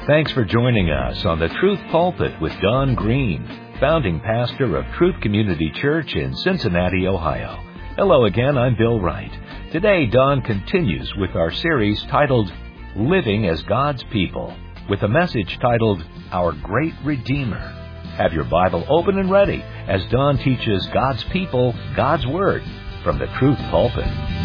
Thanks for joining us on the Truth Pulpit with Don Green, founding pastor of Truth Community Church in Cincinnati, Ohio. Hello again, I'm Bill Wright. Today, Don continues with our series titled Living as God's People, with a message titled Our Great Redeemer. Have your Bible open and ready as Don teaches God's people, God's Word, from the Truth Pulpit.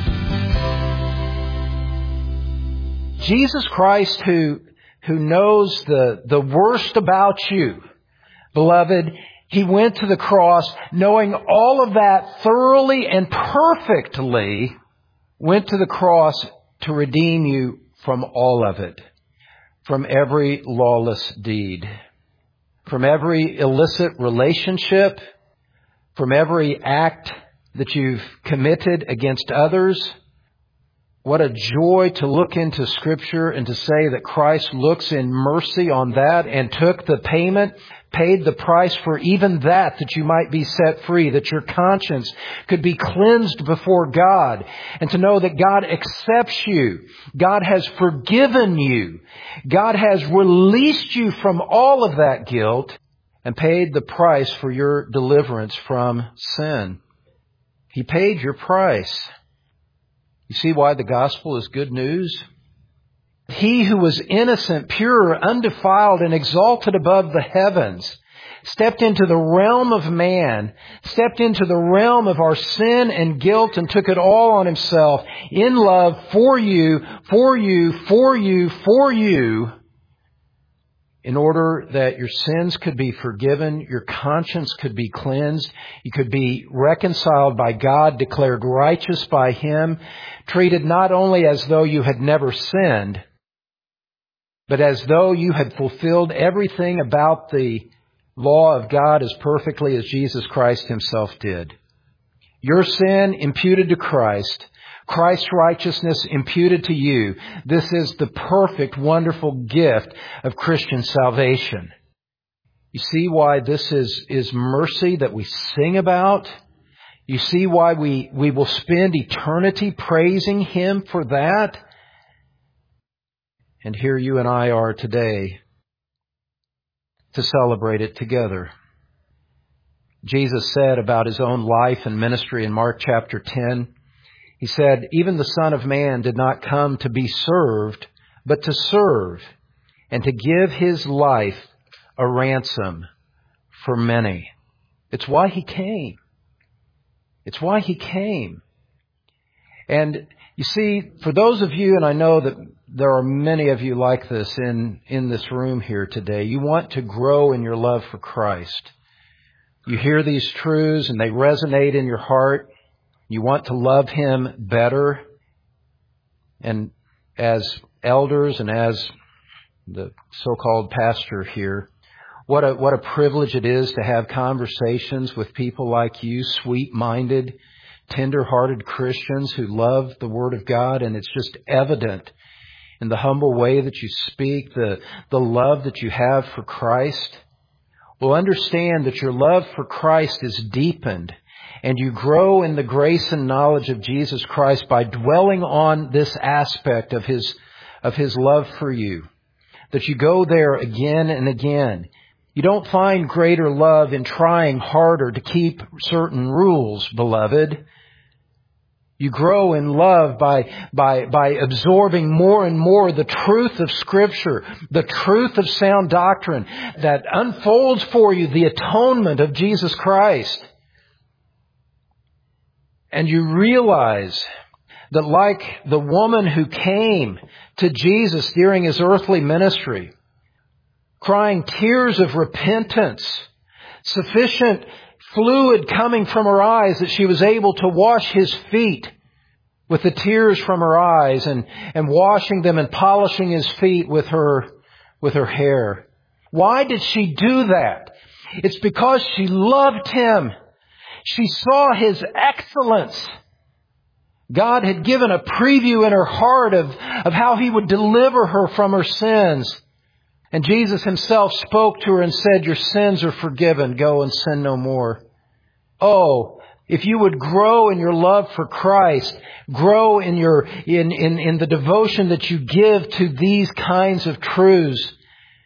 Jesus Christ, who knows the worst about you, beloved, He went to the cross knowing all of that thoroughly and perfectly, went to the cross to redeem you from all of it, from every lawless deed, from every illicit relationship, from every act that you've committed against others. What a joy to look into Scripture and to say that Christ looks in mercy on that and took the payment, paid the price for even that you might be set free, that your conscience could be cleansed before God, and to know that God accepts you. God has forgiven you. God has released you from all of that guilt and paid the price for your deliverance from sin. He paid your price. You see why the gospel is good news? He who was innocent, pure, undefiled, and exalted above the heavens, stepped into the realm of man, stepped into the realm of our sin and guilt, and took it all on Himself in love for you, in order that your sins could be forgiven, your conscience could be cleansed, you could be reconciled by God, declared righteous by Him, treated not only as though you had never sinned, but as though you had fulfilled everything about the law of God as perfectly as Jesus Christ Himself did. Your sin imputed to Christ, Christ's righteousness imputed to you. This is the perfect, wonderful gift of Christian salvation. You see why this is mercy that we sing about? You see why we will spend eternity praising Him for that? And here you and I are today to celebrate it together. Jesus said about His own life and ministry in Mark chapter 10, He said, "Even the Son of Man did not come to be served, but to serve, and to give His life a ransom for many." It's why He came. It's why He came. And you see, for those of you, and I know that there are many of you like this in this room here today, you want to grow in your love for Christ. You hear these truths and they resonate in your heart. You want to love Him better. And as elders and as the so-called pastor here, what a privilege it is to have conversations with people like you, sweet-minded, tender-hearted Christians who love the Word of God, and it's just evident in the humble way that you speak, the love that you have for Christ. Well, understand that your love for Christ is deepened, and you grow in the grace and knowledge of Jesus Christ by dwelling on this aspect of His love for you. That you go there again and again. You don't find greater love in trying harder to keep certain rules, beloved. You grow in love by absorbing more and more the truth of Scripture, the truth of sound doctrine that unfolds for you the atonement of Jesus Christ. And you realize that like the woman who came to Jesus during His earthly ministry, crying tears of repentance, sufficient fluid coming from her eyes that she was able to wash His feet with the tears from her eyes and washing them and polishing His feet with her hair. Why did she do that? It's because she loved Him. She saw His excellence. God had given a preview in her heart of how He would deliver her from her sins. And Jesus Himself spoke to her and said, "Your sins are forgiven. Go and sin no more." Oh, if you would grow in your love for Christ, grow in the devotion that you give to these kinds of truths,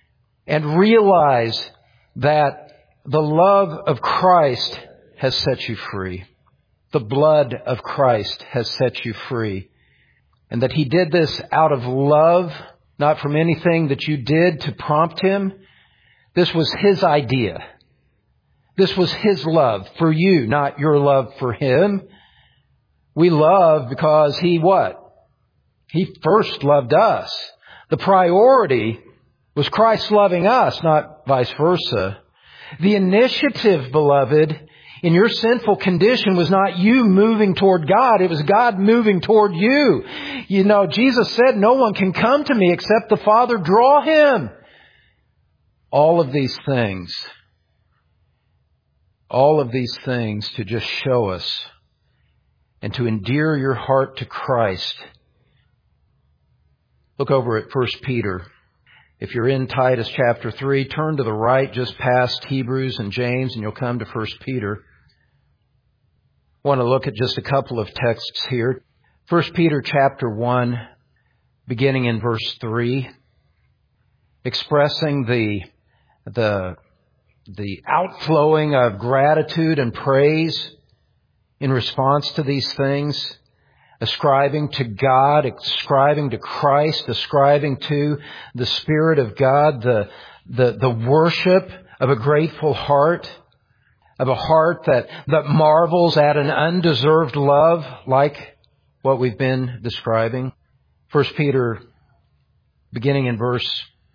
and realize that the love of Christ has set you free. The blood of Christ has set you free. And that He did this out of love, not from anything that you did to prompt Him. This was His idea. This was His love for you, not your love for Him. We love because He what? He first loved us. The priority was Christ loving us, not vice versa. The initiative, beloved, in your sinful condition was not you moving toward God. It was God moving toward you. You know, Jesus said, no one can come to me except the Father draw him. All of these things to just show us and to endear your heart to Christ. Look over at 1 Peter. If you're in Titus chapter 3, turn to the right just past Hebrews and James and you'll come to 1 Peter. I want to look at just a couple of texts here. 1 Peter chapter 1, beginning in verse 3, expressing the outflowing of gratitude and praise in response to these things. Ascribing to God, ascribing to Christ, ascribing to the Spirit of God, the worship of a grateful heart, of a heart that marvels at an undeserved love like what we've been describing. 1 Peter, beginning in verse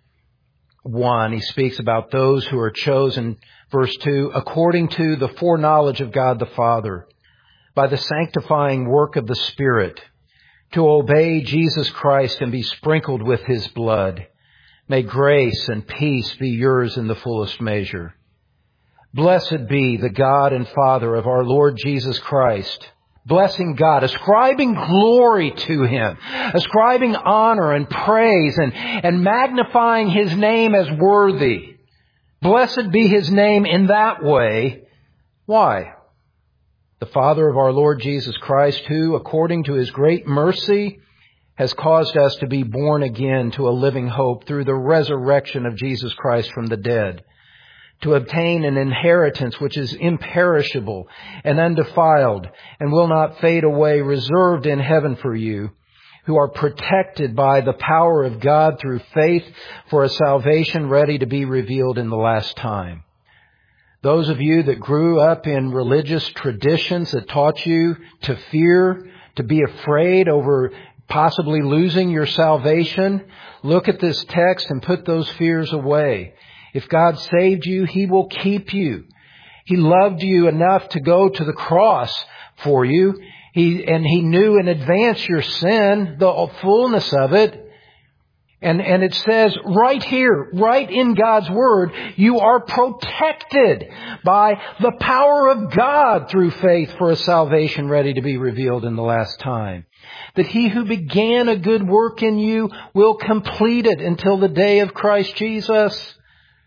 1, he speaks about those who are chosen, verse 2, according to the foreknowledge of God the Father, by the sanctifying work of the Spirit, to obey Jesus Christ and be sprinkled with His blood. May grace and peace be yours in the fullest measure. Blessed be the God and Father of our Lord Jesus Christ. Blessing God, ascribing glory to Him, ascribing honor and praise and magnifying His name as worthy. Blessed be His name in that way. Why? The Father of our Lord Jesus Christ, who, according to His great mercy, has caused us to be born again to a living hope through the resurrection of Jesus Christ from the dead, to obtain an inheritance which is imperishable and undefiled and will not fade away, reserved in heaven for you, who are protected by the power of God through faith for a salvation ready to be revealed in the last time. Those of you that grew up in religious traditions that taught you to fear, to be afraid over possibly losing your salvation, look at this text and put those fears away. If God saved you, He will keep you. He loved you enough to go to the cross for you. He knew in advance your sin, the fullness of it. And it says right here, right in God's Word, you are protected by the power of God through faith for a salvation ready to be revealed in the last time. That He who began a good work in you will complete it until the day of Christ Jesus.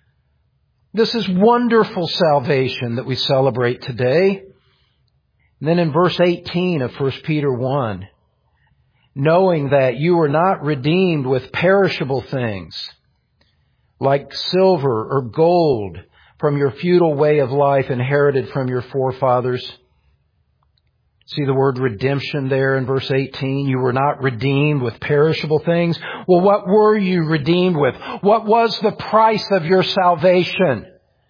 This is wonderful salvation that we celebrate today. And then in verse 18 of 1 Peter 1, knowing that you are not redeemed with perishable things like silver or gold from your futile way of life inherited from your forefathers. See the word redemption there in verse 18. You were not redeemed with perishable things. Well, what were you redeemed with? What was the price of your salvation?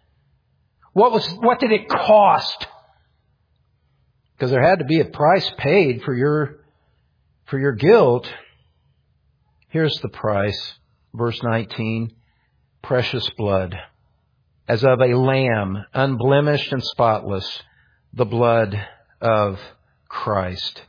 What did it cost? Because there had to be a price paid for your guilt. Here's the price. Verse 19. Precious blood, as of a lamb, unblemished and spotless, the blood of Christ.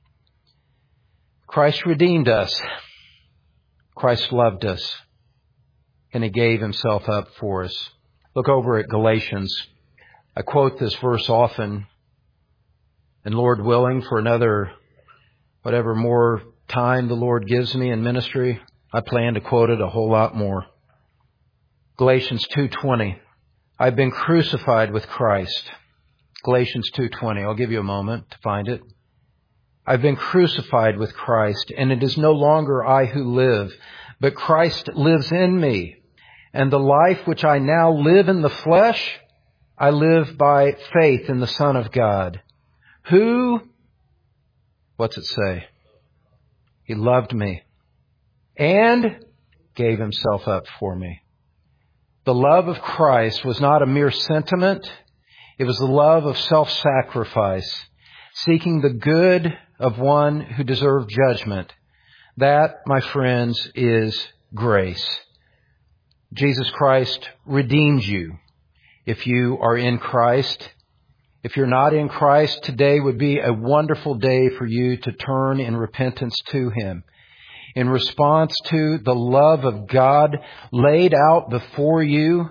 Christ redeemed us. Christ loved us. And He gave Himself up for us. Look over at Galatians. I quote this verse often. And Lord willing, for another whatever more time the Lord gives me in ministry, I plan to quote it a whole lot more. Galatians 2:20. I've been crucified with Christ. Galatians 2:20. I'll give you a moment to find it. I've been crucified with Christ, and it is no longer I who live, but Christ lives in me. And the life which I now live in the flesh, I live by faith in the Son of God, who, what's it say? He loved me and gave Himself up for me. The love of Christ was not a mere sentiment. It was the love of self-sacrifice, seeking the good of one who deserved judgment. That, my friends, is grace. Jesus Christ redeemed you if you are in Christ. If you're not in Christ, today would be a wonderful day for you to turn in repentance to Him. In response to the love of God laid out before you,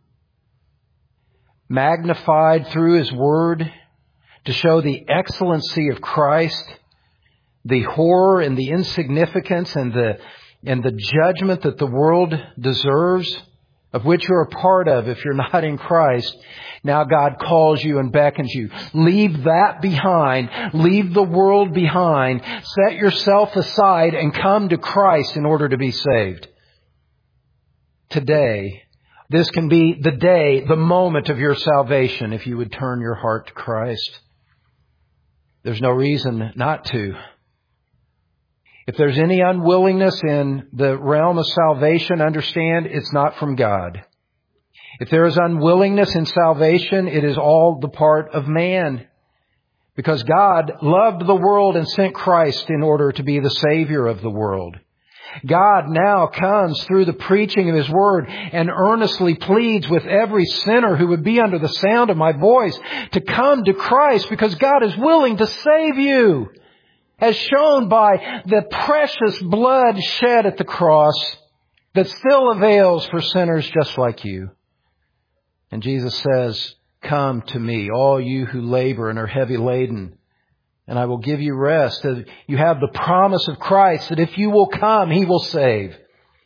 magnified through His Word to show the excellency of Christ, the horror and the insignificance and the judgment that the world deserves, of which you're a part of if you're not in Christ. Now God calls you and beckons you. Leave that behind. Leave the world behind. Set yourself aside and come to Christ in order to be saved. Today, this can be the day, the moment of your salvation if you would turn your heart to Christ. There's no reason not to. If there's any unwillingness in the realm of salvation, understand it's not from God. If there is unwillingness in salvation, it is all the part of man. Because God loved the world and sent Christ in order to be the Savior of the world. God now comes through the preaching of His Word and earnestly pleads with every sinner who would be under the sound of my voice to come to Christ, because God is willing to save you, as shown by the precious blood shed at the cross that still avails for sinners just like you. And Jesus says, come to me, all you who labor and are heavy laden, and I will give you rest. You have the promise of Christ that if you will come, He will save.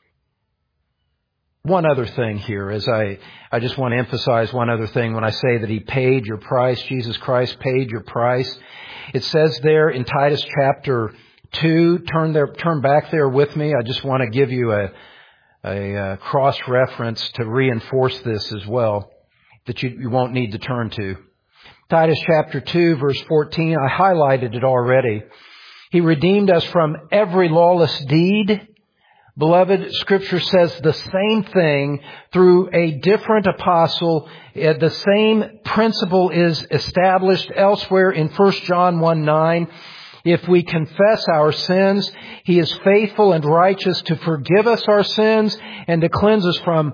One other thing here, as I just want to emphasize one other thing when I say that He paid your price. Jesus Christ paid your price. It says there in Titus chapter 2, turn back there with me. I just want to give you a cross-reference to reinforce this as well, that you won't need to turn to. Titus chapter 2, verse 14, I highlighted it already. He redeemed us from every lawless deed. Beloved, Scripture says the same thing through a different apostle. The same principle is established elsewhere in 1 John 1:9. If we confess our sins, He is faithful and righteous to forgive us our sins and to cleanse us from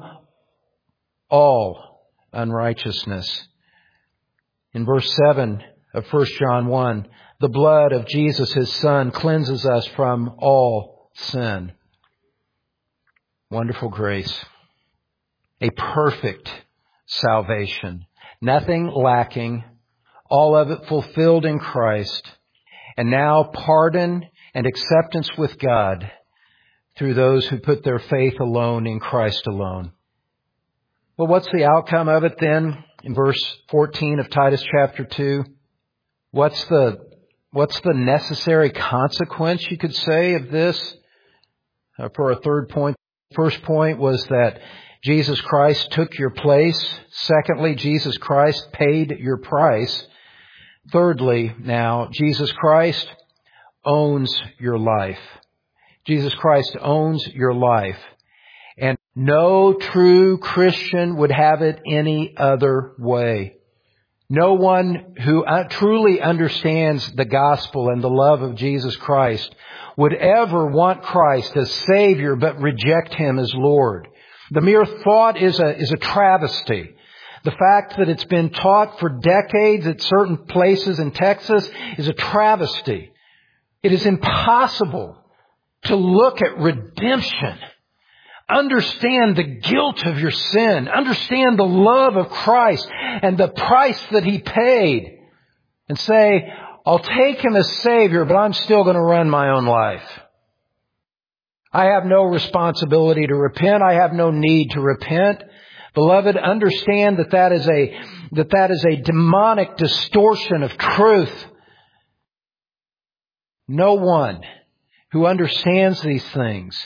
all unrighteousness. In verse 7 of 1 John 1, the blood of Jesus, His Son, cleanses us from all sin. Wonderful grace. A perfect salvation. Nothing lacking. All of it fulfilled in Christ. And now pardon and acceptance with God through those who put their faith alone in Christ alone. Well, what's the outcome of it then? In verse 14 of Titus chapter 2, what's the necessary consequence, you could say, of this? For a third point, first point was that Jesus Christ took your place. Secondly, Jesus Christ paid your price. Thirdly, now, Jesus Christ owns your life. Jesus Christ owns your life. And no true Christian would have it any other way. No one who truly understands the gospel and the love of Jesus Christ would ever want Christ as Savior but reject Him as Lord. The mere thought is a travesty. The fact that it's been taught for decades at certain places in Texas is a travesty. It is impossible to look at redemption, understand the guilt of your sin, understand the love of Christ and the price that He paid, and say, I'll take Him as Savior, but I'm still going to run my own life. I have no responsibility to repent. I have no need to repent. Beloved, understand that is a demonic distortion of truth. No one who understands these things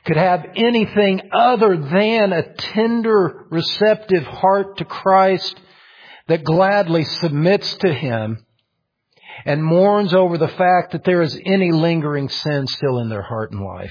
could have anything other than a tender, receptive heart to Christ that gladly submits to Him and mourns over the fact that there is any lingering sin still in their heart and life.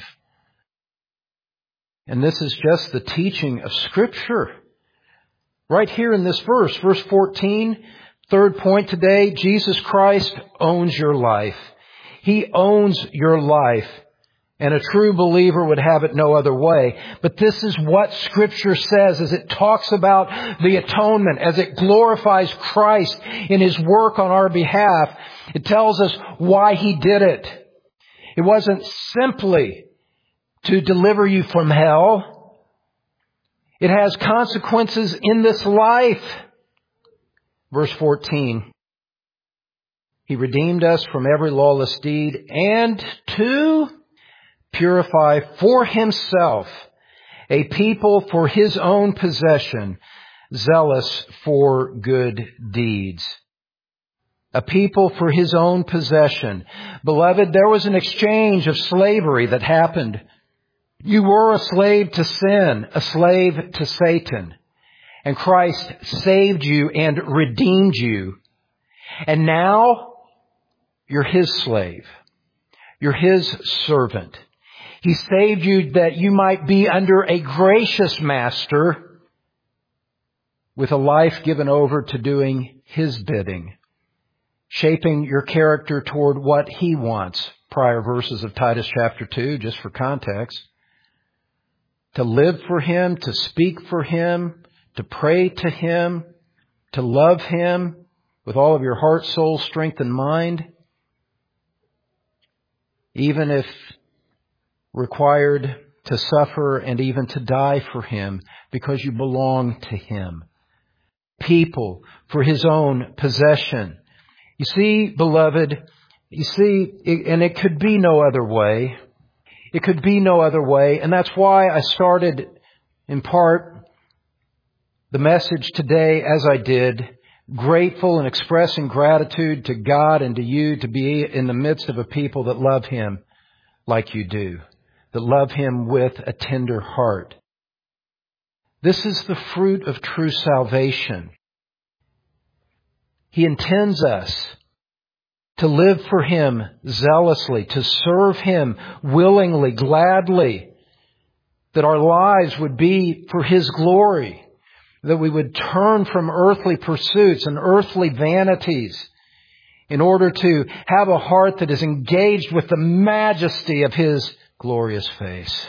And this is just the teaching of Scripture. Right here in this verse, verse 14, third point today, Jesus Christ owns your life. He owns your life. And a true believer would have it no other way. But this is what Scripture says as it talks about the atonement, as it glorifies Christ in His work on our behalf. It tells us why He did it. It wasn't simply to deliver you from hell. It has consequences in this life. Verse 14. He redeemed us from every lawless deed and to purify for Himself a people for His own possession, zealous for good deeds. A people for His own possession. Beloved, there was an exchange of slavery that happened. You were a slave to sin, a slave to Satan. And Christ saved you and redeemed you. And now you're His slave. You're His servant. He saved you that you might be under a gracious master with a life given over to doing His bidding, shaping your character toward what He wants. Prior verses of Titus chapter 2, just for context. To live for Him, to speak for Him, to pray to Him, to love Him with all of your heart, soul, strength, and mind, even if required to suffer and even to die for Him because you belong to Him. People for His own possession. You see, beloved, and it could be no other way. It could be no other way. And that's why I started, in part, the message today as I did, grateful and expressing gratitude to God and to you to be in the midst of a people that love Him like you do. That love Him with a tender heart. This is the fruit of true salvation. He intends us to live for Him zealously, to serve Him willingly, gladly, that our lives would be for His glory, that we would turn from earthly pursuits and earthly vanities in order to have a heart that is engaged with the majesty of His glorious face.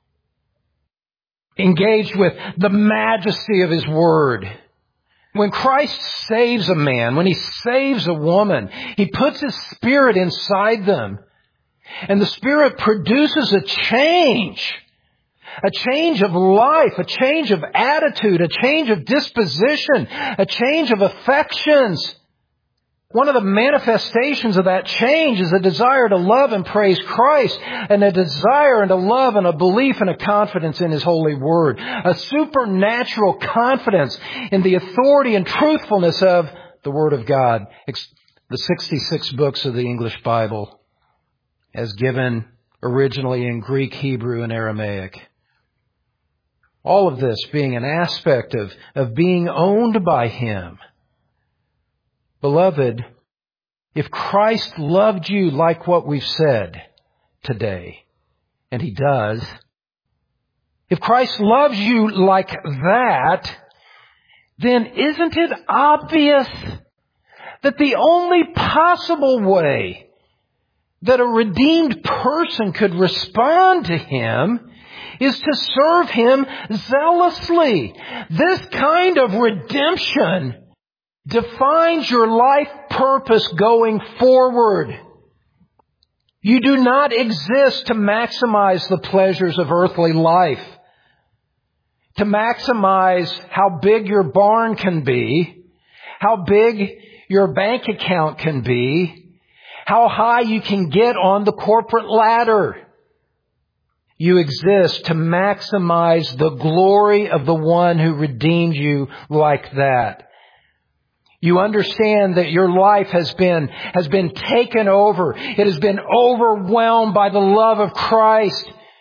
Engaged with the majesty of His Word. When Christ saves a man, when He saves a woman, He puts His Spirit inside them. And the Spirit produces a change of life, a change of attitude, a change of disposition, a change of affections. One of the manifestations of that change is a desire to love and praise Christ, and a desire and a love and a belief and a confidence in His holy Word. A supernatural confidence in the authority and truthfulness of the Word of God. The 66 books of the English Bible, as given originally in Greek, Hebrew, and Aramaic. All of this being an aspect of being owned by Him. Beloved, if Christ loved you like what we've said today, and He does, if Christ loves you like that, then isn't it obvious that the only possible way that a redeemed person could respond to Him is to serve Him zealously? This kind of redemption defines your life purpose going forward. You do not exist to maximize the pleasures of earthly life, to maximize how big your barn can be, how big your bank account can be, how high you can get on the corporate ladder. You exist to maximize the glory of the one who redeemed you like that. You understand that your life has been taken over. It has been overwhelmed by the love of Christ.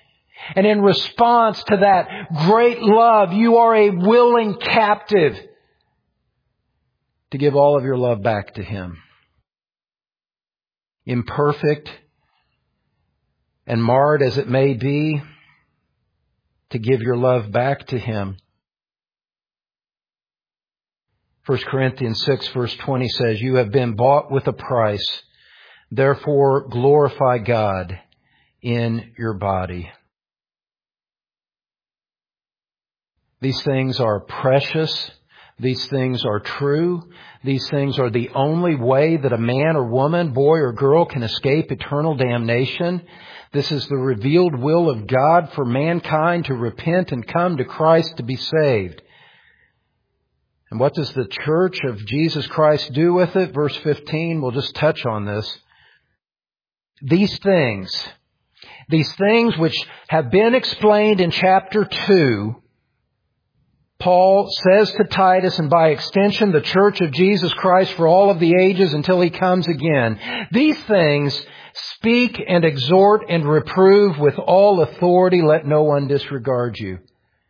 And in response to that great love, you are a willing captive to give all of your love back to Him. Imperfect and marred as it may be, to give your love back to Him. 1 Corinthians 6 verse 20 says, you have been bought with a price. Therefore glorify God in your body. These things are precious. These things are true. These things are the only way that a man or woman, boy or girl can escape eternal damnation. This is the revealed will of God for mankind to repent and come to Christ to be saved. And what does the Church of Jesus Christ do with it? Verse 15, we'll just touch on this. These things which have been explained in chapter 2, Paul says to Titus, and by extension the Church of Jesus Christ for all of the ages until He comes again. These things speak and exhort and reprove with all authority. Let no one disregard you.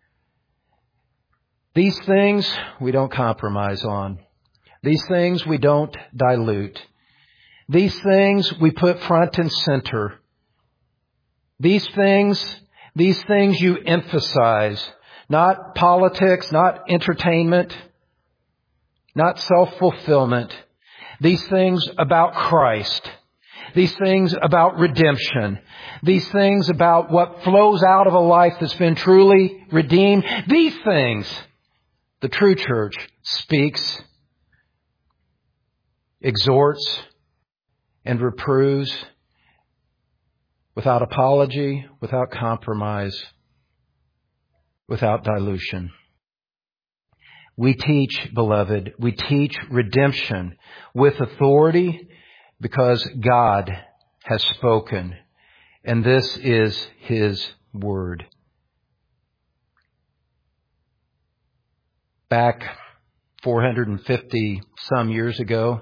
These things we don't compromise on. These things we don't dilute. These things we put front and center. These things you emphasize. Not politics, not entertainment, not self-fulfillment. These things about Christ. These things about redemption. These things about what flows out of a life that's been truly redeemed. These things, the true church speaks, exhorts, and reproves without apology, without compromise, without dilution. We teach, beloved, we teach redemption with authority because God has spoken, and this is His word. Back 450 some years ago,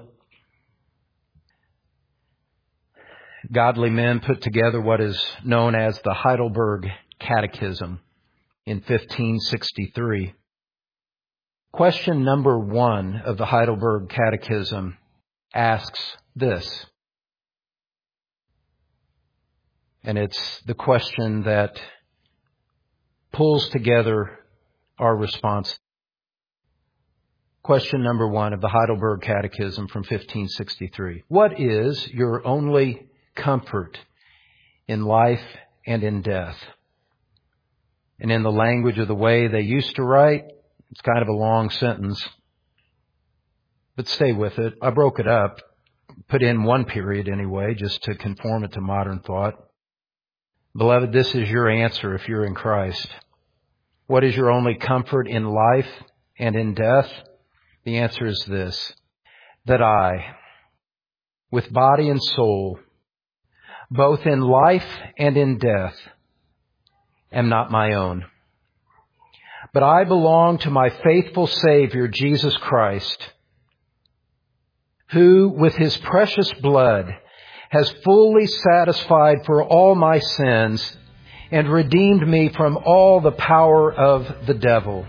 godly men put together what is known as the Heidelberg Catechism in 1563. Question number 1 of the Heidelberg Catechism asks this. And it's the question that pulls together our response. Question number 1 of the Heidelberg Catechism from 1563. What is your only comfort in life and in death? And in the language of the way they used to write, it's kind of a long sentence. But stay with it. I broke it up, put in one period anyway, just to conform it to modern thought. Beloved, this is your answer if you're in Christ. What is your only comfort in life and in death? The answer is this, that I, with body and soul, both in life and in death, am not my own. But I belong to my faithful Savior, Jesus Christ, who with His precious blood has fully satisfied for all my sins and redeemed me from all the power of the devil.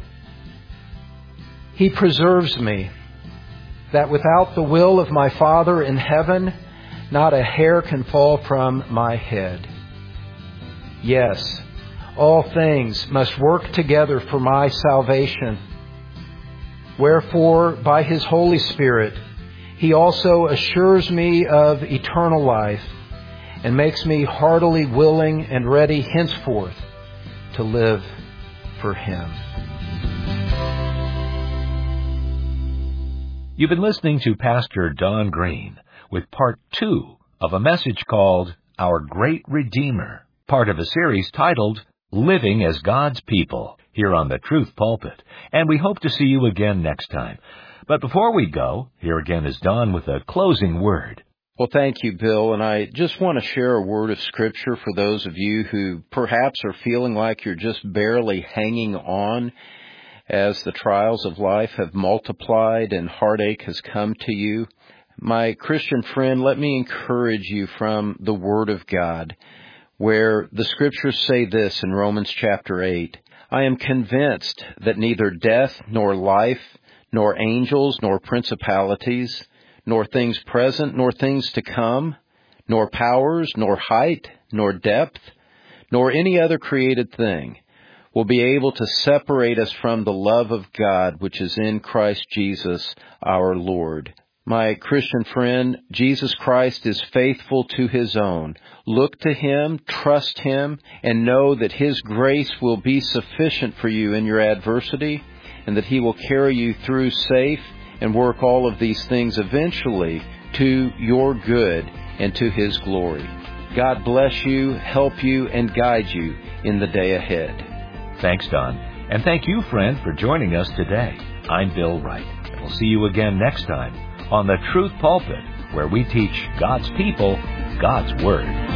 He preserves me, that without the will of my Father in heaven, not a hair can fall from my head. Yes, all things must work together for my salvation. Wherefore, by His Holy Spirit, He also assures me of eternal life and makes me heartily willing and ready henceforth to live for Him. You've been listening to Pastor Don Green with part 2 of a message called Our Great Redeemer, part of a series titled Living as God's People, here on the Truth Pulpit. And we hope to see you again next time. But before we go, here again is Don with a closing word. Well, thank you, Bill. And I just want to share a word of Scripture for those of you who perhaps are feeling like you're just barely hanging on as the trials of life have multiplied and heartache has come to you. My Christian friend, let me encourage you from the Word of God. where the Scriptures say this in Romans chapter 8, I am convinced that neither death nor life, nor angels, nor principalities, nor things present, nor things to come, nor powers, nor height, nor depth, nor any other created thing will be able to separate us from the love of God which is in Christ Jesus our Lord. My Christian friend, Jesus Christ is faithful to His own. Look to Him, trust Him, and know that His grace will be sufficient for you in your adversity, and that He will carry you through safe and work all of these things eventually to your good and to His glory. God bless you, help you, and guide you in the day ahead. Thanks, Don. And thank you, friend, for joining us today. I'm Bill Wright. And we'll see you again next time on the Truth Pulpit, where we teach God's people God's Word.